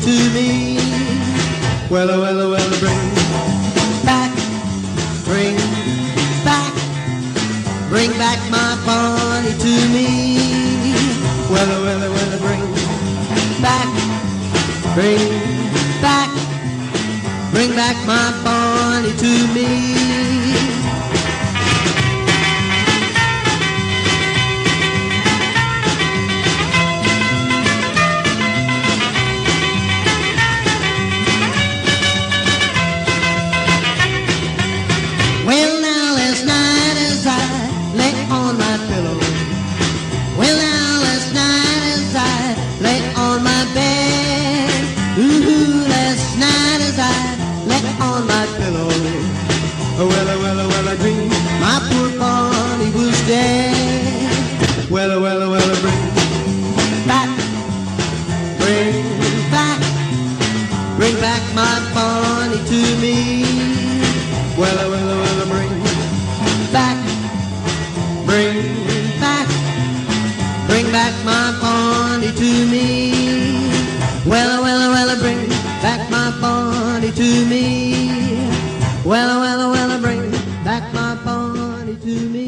to me. Well, bring back, bring back, bring back my Bonnie to me. Well, bring back, bring back, bring back my Bonnie to me. Well, now last night as I lay on my pillow, well, now last night as I lay on my bed, ooh, last night as I lay on my pillow, well, I dreamed my poor Bonnie was dead. Well, bring back my Bonnie to me. Well, bring back, bring back my Bonnie to me. Well, bring back my Bonnie to me. Well, bring back my Bonnie to me.